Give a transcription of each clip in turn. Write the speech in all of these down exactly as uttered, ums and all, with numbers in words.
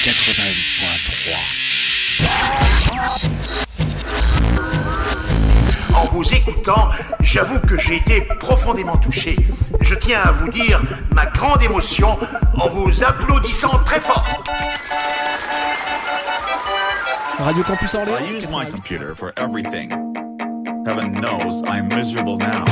quatre-vingt-huit point trois. En vous écoutant, j'avoue que j'ai été profondément touché. Je tiens à vous dire ma grande émotion en vous applaudissant très fort. Radio Campus Orléans. I use my computer for everything. Heaven knows I'm miserable now.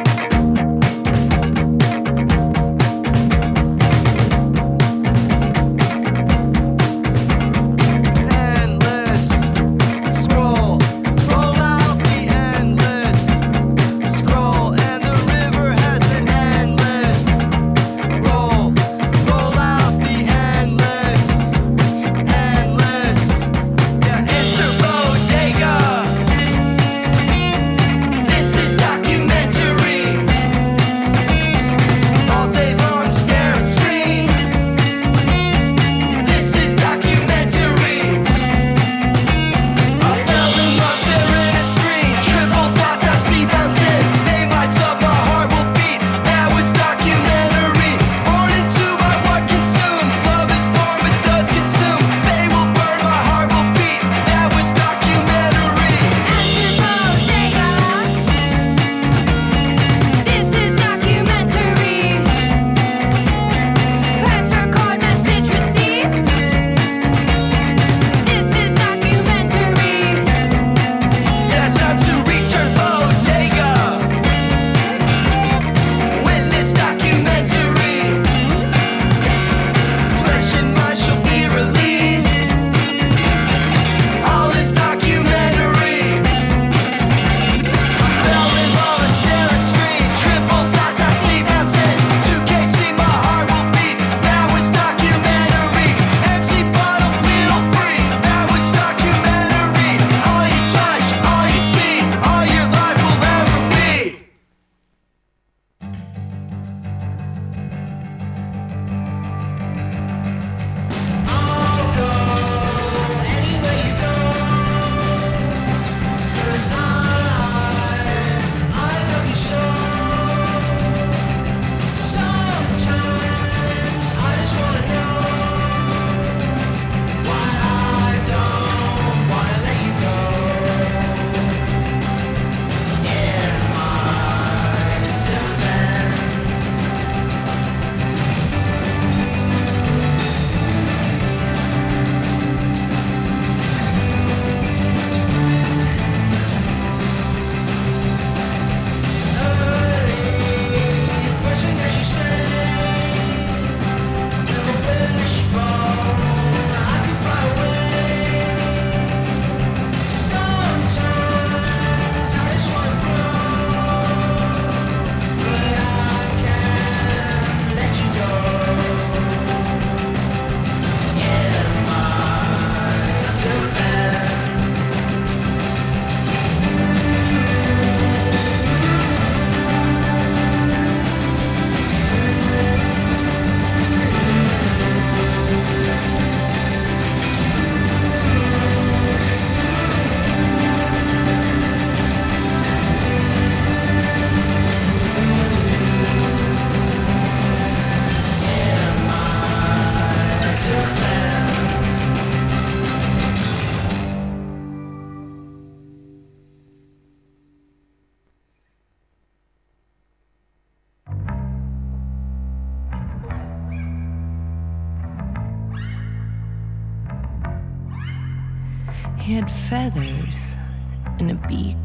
He had feathers and a beak.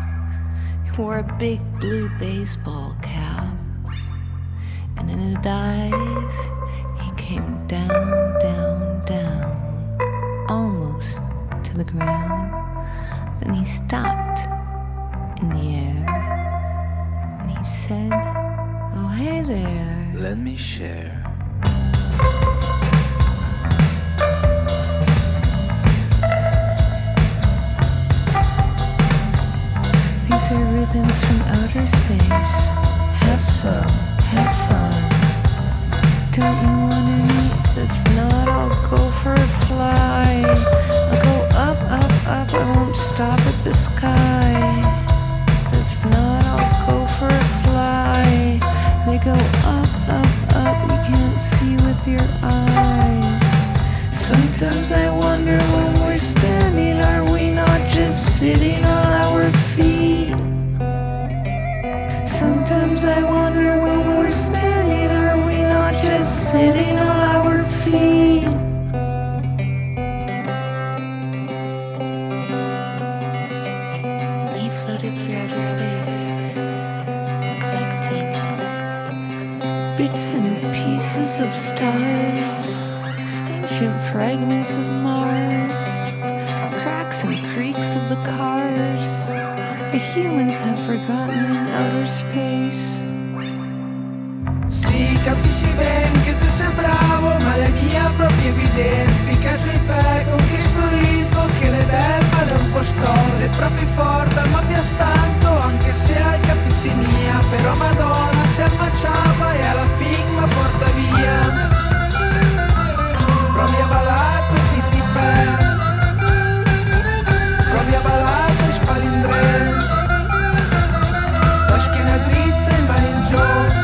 He wore a big blue baseball cap. And in a dive, he came down, down, down, almost to the ground. Then he stopped in the air. And he said, "Oh, hey there. Let me share." These are rhythms from outer space. Have some, have fun. Don't you wanna meet? If not, I'll go for a fly. I'll go up, up, up. I won't stop at the sky. If not, I'll go for a fly. They go up, up, up. You can't see with your eyes. Sometimes Sometimes I wonder when we're standing, are we not just sitting on our feet? Sometimes I wonder when we're standing, are we not just sitting on our feet? He floated through outer space, collecting bits and pieces of stars, ancient fragments of Mars, cracks and creaks of the cars the humans have forgotten in outer space. Sì, capisci ben che tu sei bravo, ma la mia proprio evidente. Pikachu e pe con questo ritmo che le beffa da un po' storte. È proprio forte, ma mi stanto, anche se al capisci mia. Però Madonna si ammacciava e alla fin mi porta via. Provi a ballare con i titti pe, provi a ballare con spalindre, la schiena drizza in mano in giù.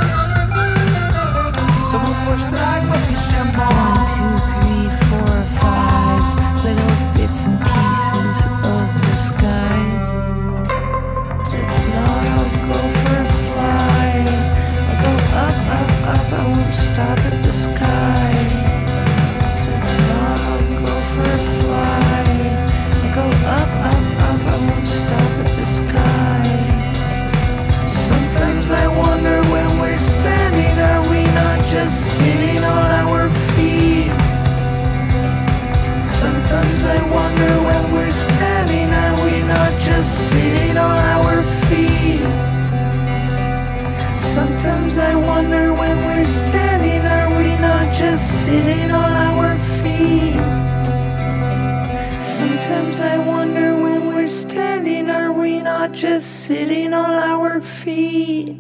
Sono un po' strag, ma fisciamo. One, two, three, four, five little bits and pieces of the sky. So if not, I'll go for a fly. I'll go up, up, up, I won't stop at the sky. So if not, I'll go for a fly. I'll go up, up, up, I won't stop at the sky. Sometimes I wonder when we're standing, are we not just sitting on our feet? Sometimes I wonder when we're standing, are we not just sitting on our feet? Sometimes I wonder when we're standing, are we not just sitting on our feet? Sometimes I wonder when we're standing, are we not just sitting on our feet?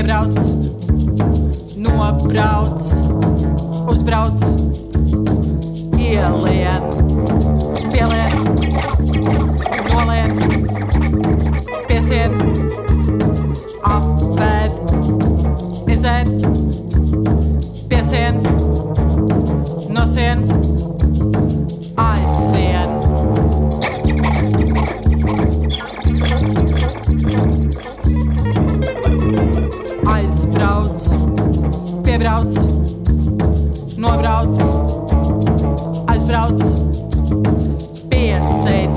piebrauc, nobrauc, uzbrauc, ielien, pielien, nolien, piesien, apēd, izēd, piesien, nosien, aizsien. Aizbrauc, piebrauc, nobrauc, aizbrauc, piesēt.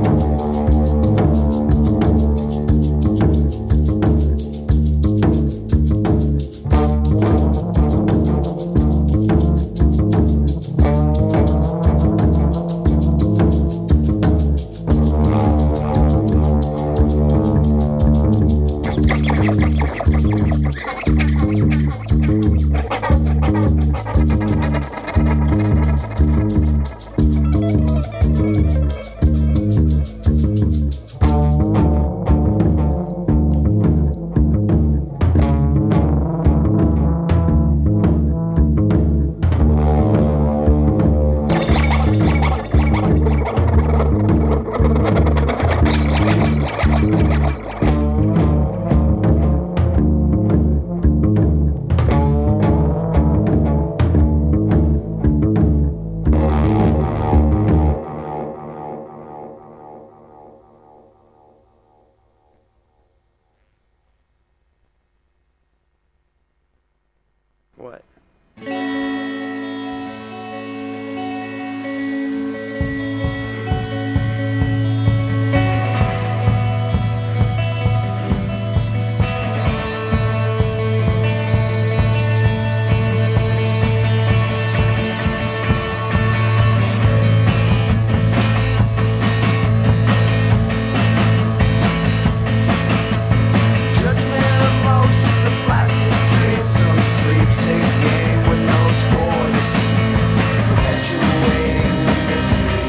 What? Judgment of most is a flaccid dream, some sleep-sick game with no score to keep, perpetuating the mystery,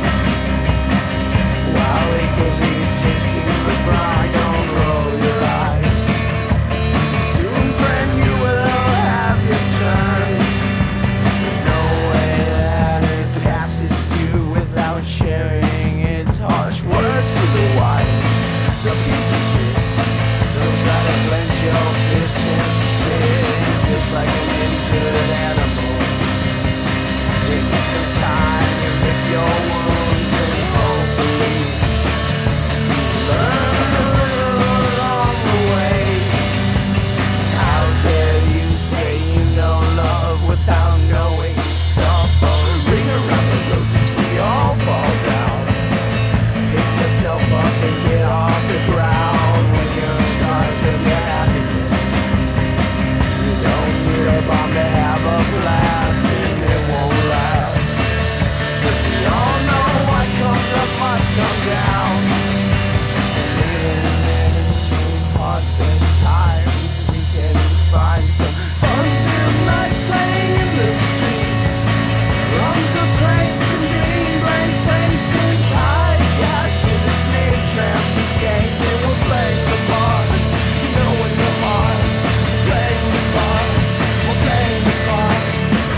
while equally tasting the brine. Don't roll your eyes. Soon, friend, you will have your turn. There's no way that it passes you without sharing its harsh words to the wise. The pieces fit. Don't try to clench your fists and spit, just like an injured animal. Take you some time to lick your wounds and hopefully learn a little along the way. How dare you say you know love without knowing yourself? Oh, ring around the roses, we all fall down. Pick yourself up and get off the ground when you're in charge of your happiness. You don't need a bomb to have a blast, and it won't last. But we all know what comes up must come down. Living in parts and times, we can find some fun-filled nights playing in the streets. Drums of pranks and green blank plates and tied gas to the snake tramps and skanks, and we're playing the part, knowing the heart, playing the part, we're playing the part.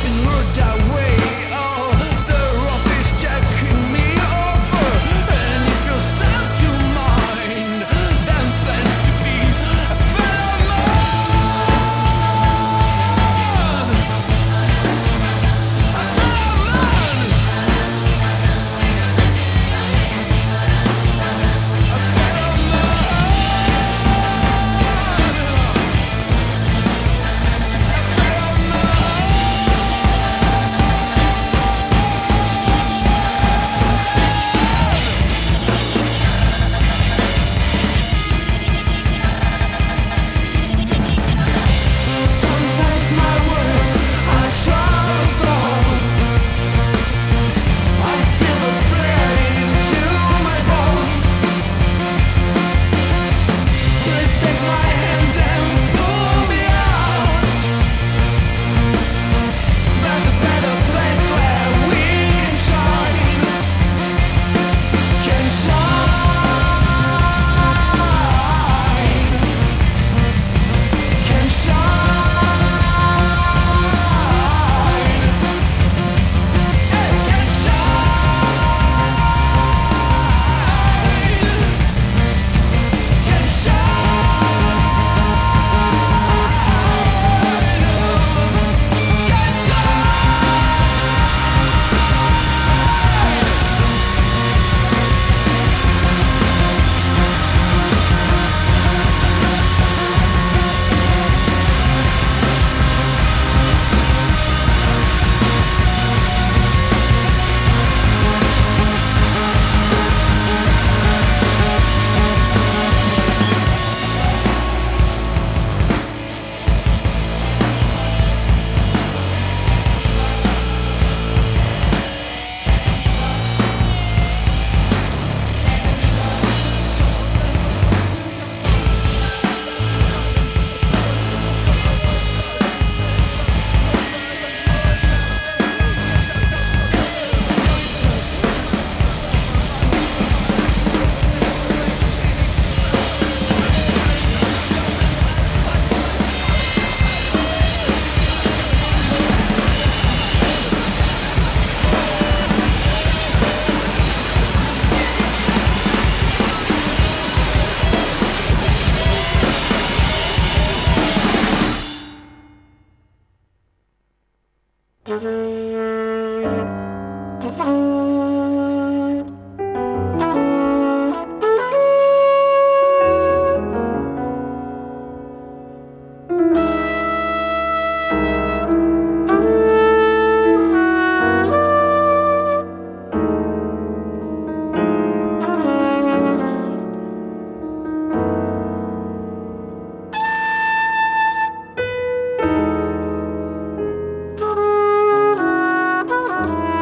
Thank you.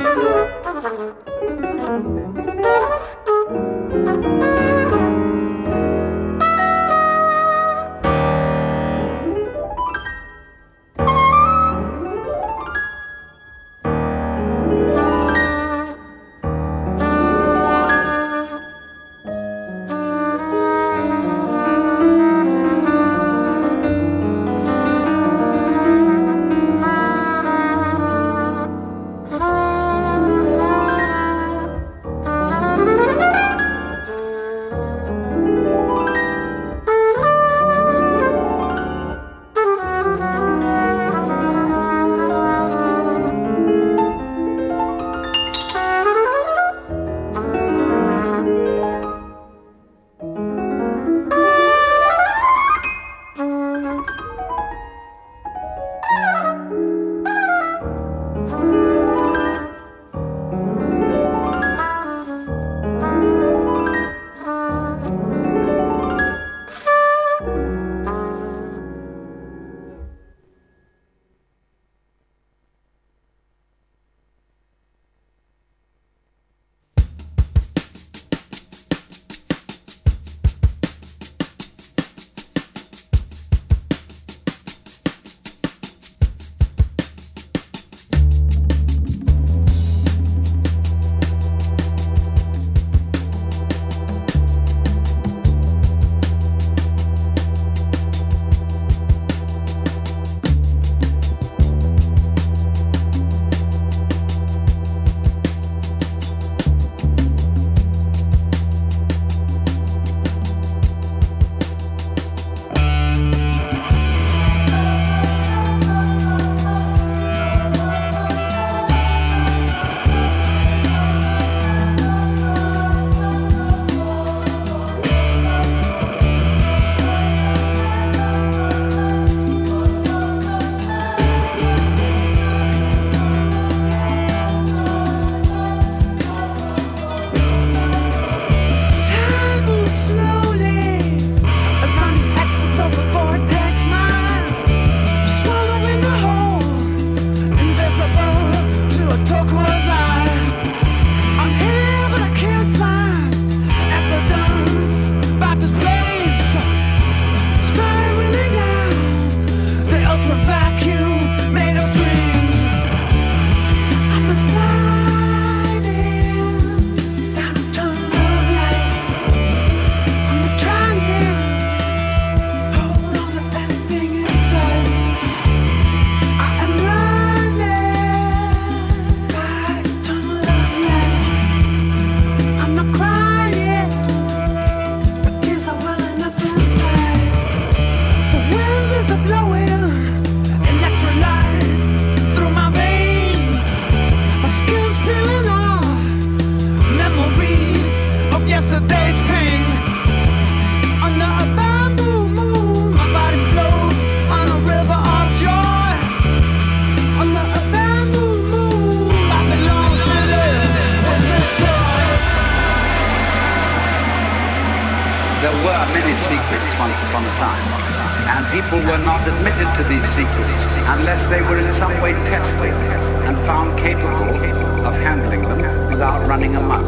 secrets once upon a time, and people were not admitted to these secrets unless they were in some way tested and found capable of handling them without running amok.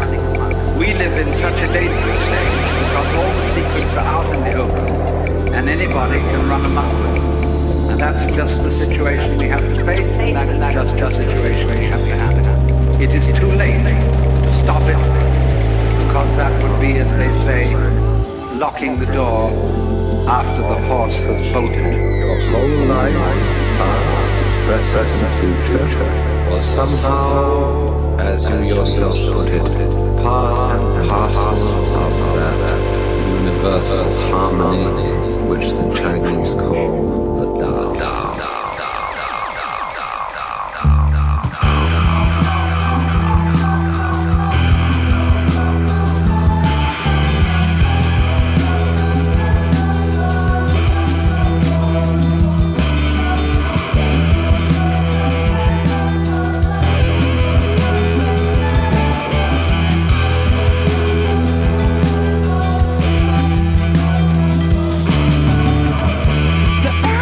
We live in such a dangerous stage because all the secrets are out in the open, and anybody can run amok with them. And that's just the situation we have to face, and that is just the situation we have to handle. It is too late to stop it, because that would be, as they say, locking the door after the horse has bolted. Your whole life, past, present, future, was somehow, as you yourself put it, part and parcel of that universal harmony which the Chinese call the Tao. The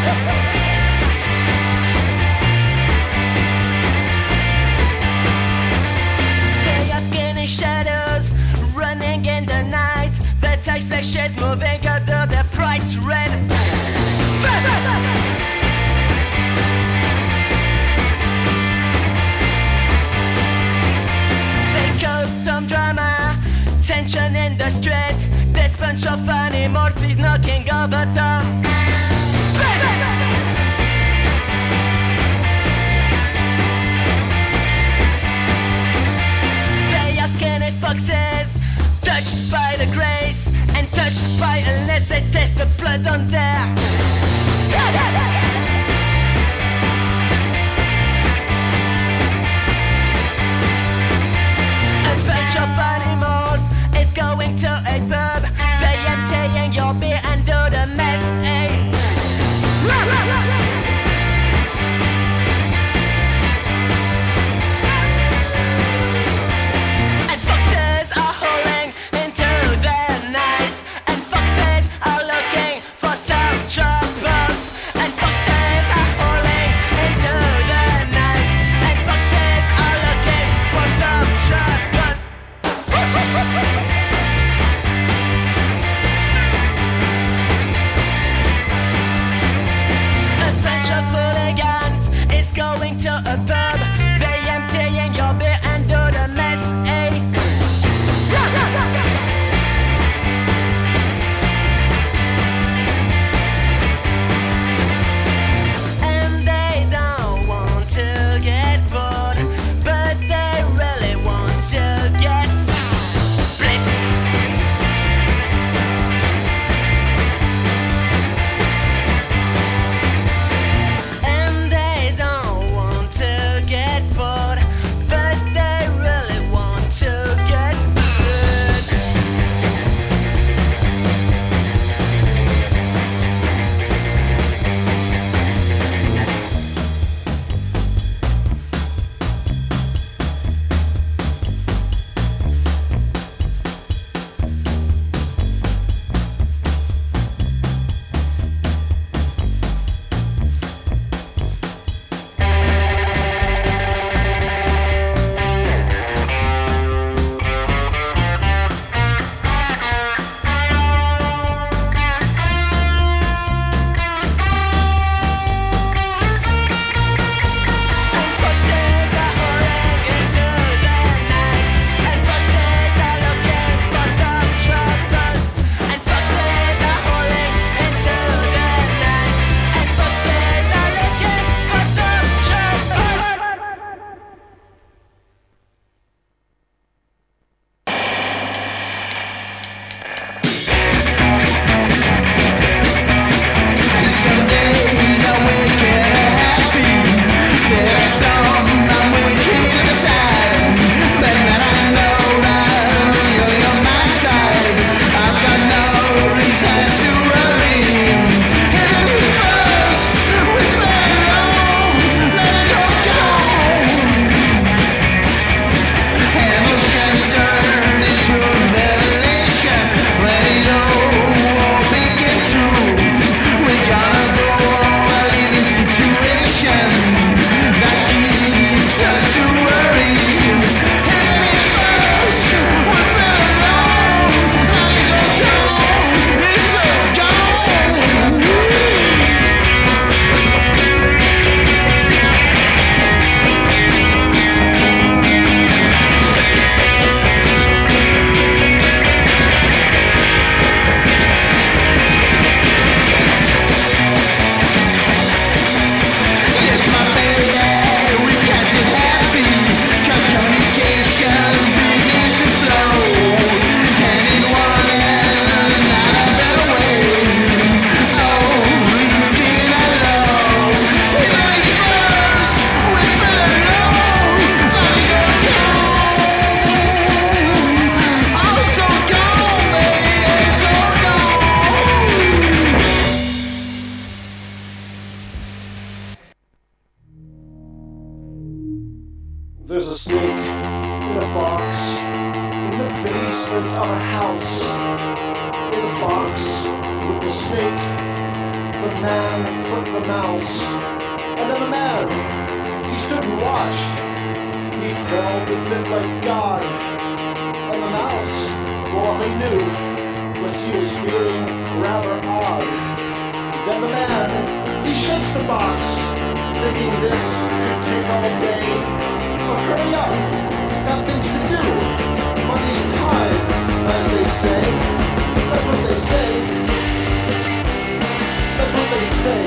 They are skinny shadows running in the night. The tight flashes moving under the bright red. They cause some drama, tension in the street. This bunch of animals is knocking over the They are skinny foxes, touched by the grace and touched by unless they taste the blood on their A bunch of animals is going to a pub. They emptying your beer and do the mess, eh? And foxes are hauling into their man put the mouse. And then the man, he stood and watched. He felt a bit like God. And the mouse, well, all he knew was he was feeling rather odd. Then the man, he shakes the box, thinking this could take all day. But hurry up, got things to do. Money's time, as they say. That's what they say. That's what they say.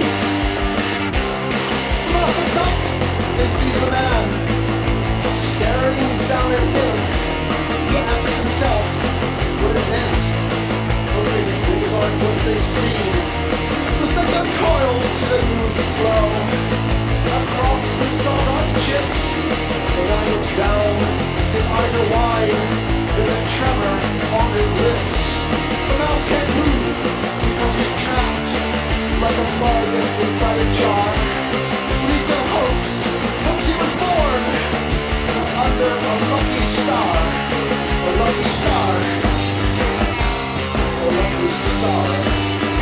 The mouse looks up and sees the man staring down at him. He asks himself what it meant. But maybe things aren't what they seem. The thing that coils and moves slow across the sawdust chips. The man looks down, his eyes are wide. There's a tremor on his lips. The mouse can't move because he's trapped like a bug inside a jar. But he still hopes, hopes he was born under a lucky star. A lucky star. A lucky star.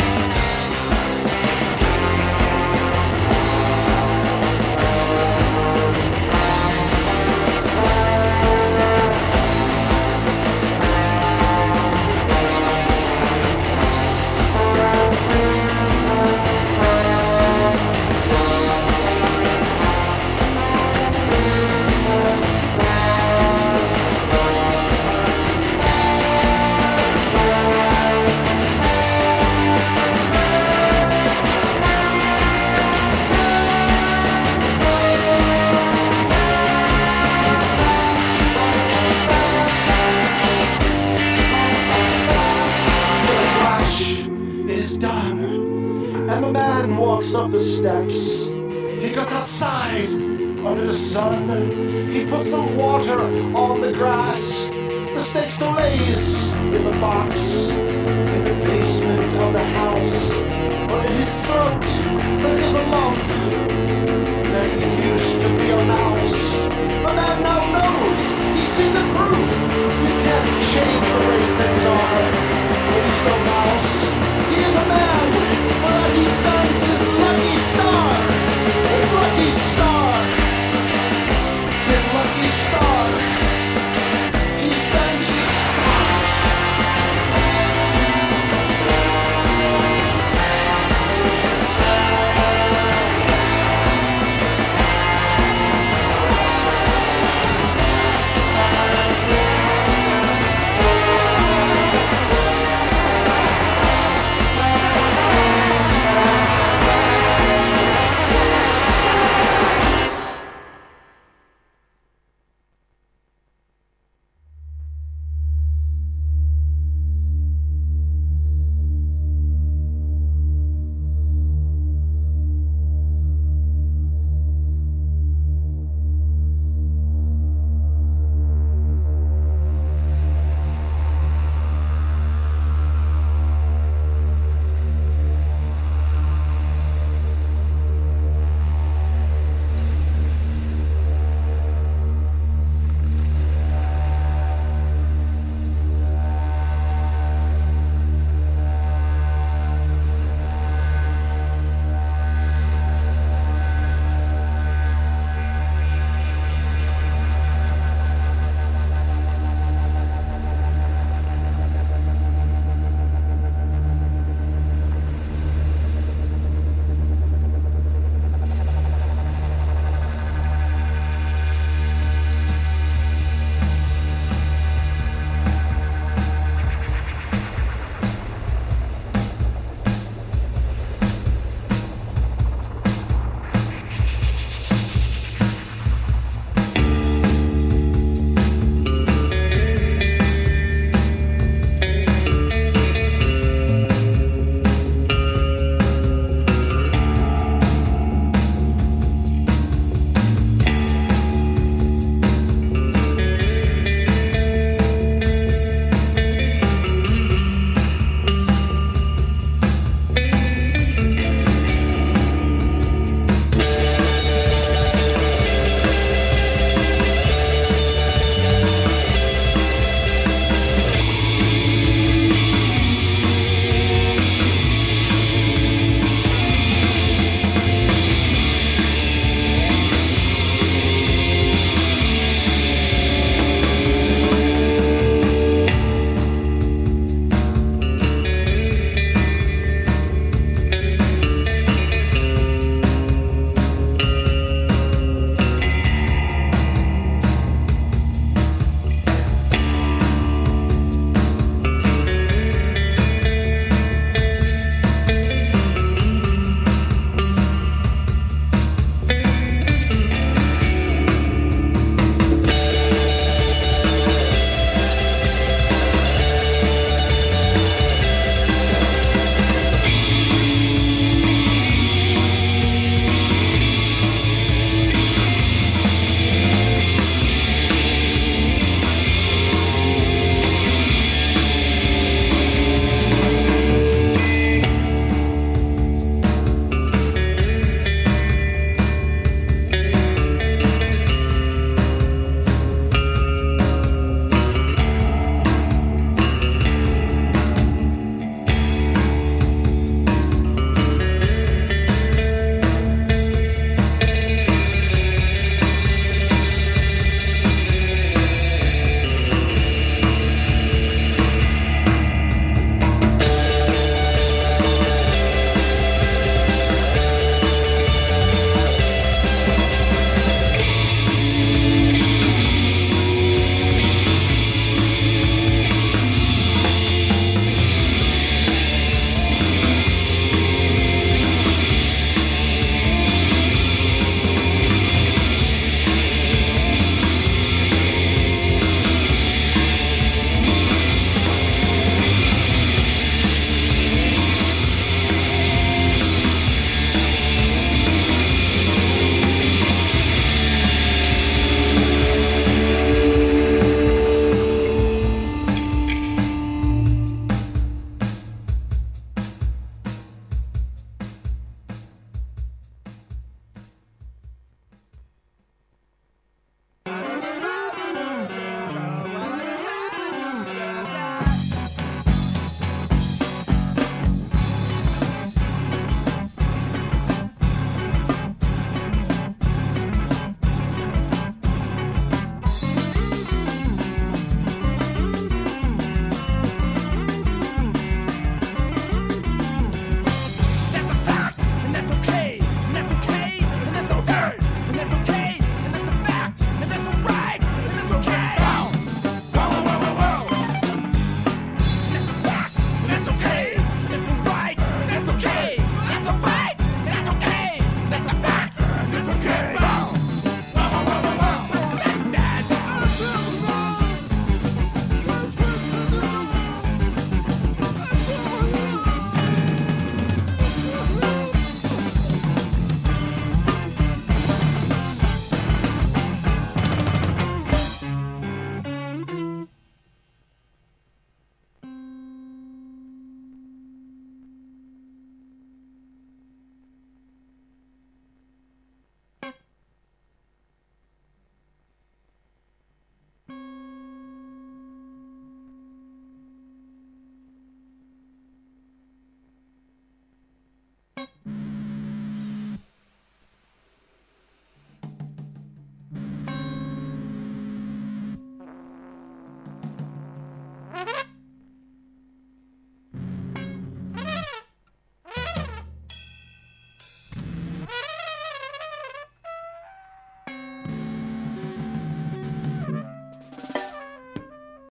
Up the steps, he goes outside under the sun. He puts some water on the grass. The snake still lays in the box.